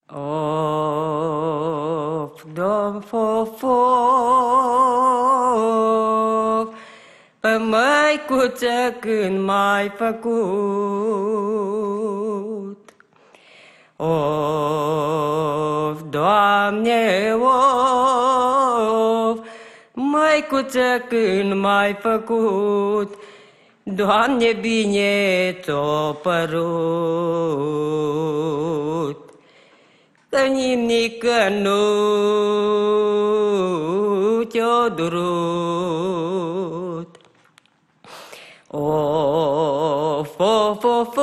Of, Dom, of, pe măicuță când m-ai făcut. Of, Doamne, of, măicuță când m-ai făcut, Doamne, bine ți-o părut. Că nimică nu te-o durut. Of, of, of,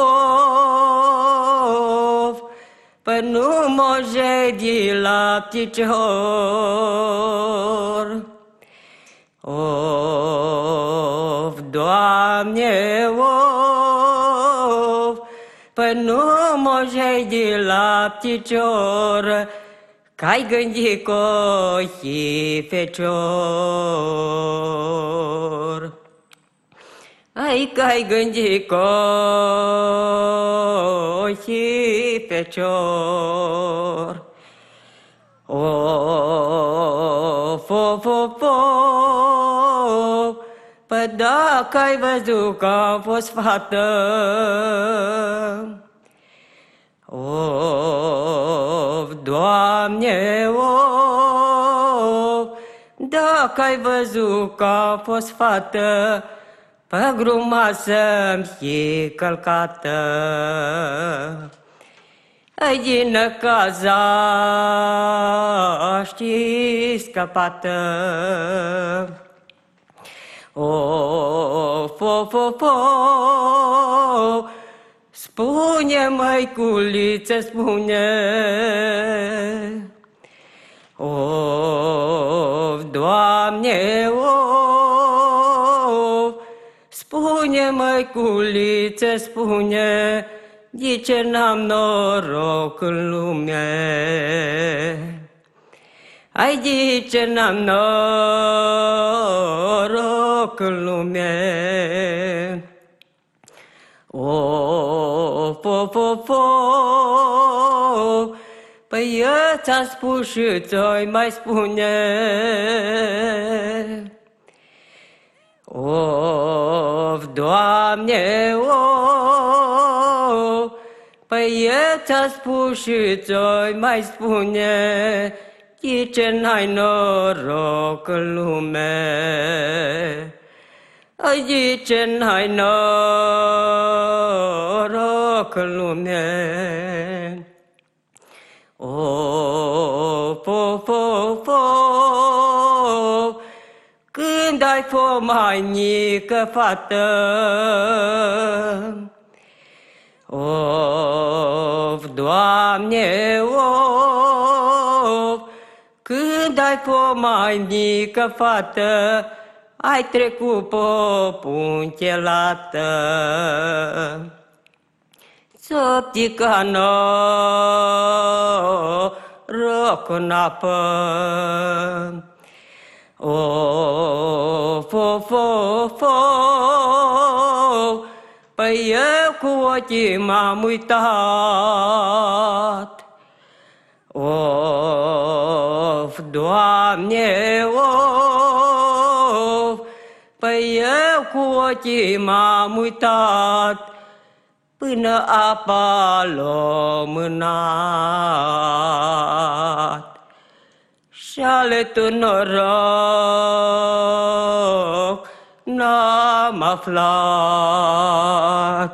of, pă nu može de la picior. Of, Doamne, of, pă nu može de la picior, că-ai gândit cochii fecior. Ai că-ai gândit cochii fecior. Of, of, of, of, pă dacă ai văzut că am fost fată, of, Doamne, of, dacă ai văzut că am fost fată, pe gruma să-mi fi călcată. Ai din caza știi scăpată. Of, of, of, of, spune, măiculiță, spune. Of, Doamne, of, spune, măiculiță, spune, de ce n-am noroc în lume? Ai, de ce n-am noroc în lume? Of, of, of, of, păi eu ți-am spus și ți-o mai spune. Of, Doamne, of, păi eu ți-am spus și ți-o mai spune, de ce n-ai noroc în lume? Ai, de ce n-ai noroc în lume? Of, of, of, of, când ai fost mai mică fată, of, Doamne, of, când ai fost mai mică fată, ai trecut pe o punte lată. Ți-o ptica noroc în apă. Of, of, of, of, păi eu cu ochii m-am uitat. Of, Doamne, of, păi eu cu ochii m-am uitat, până apa l-a mânat. Și-ale tu noroc n-am aflat.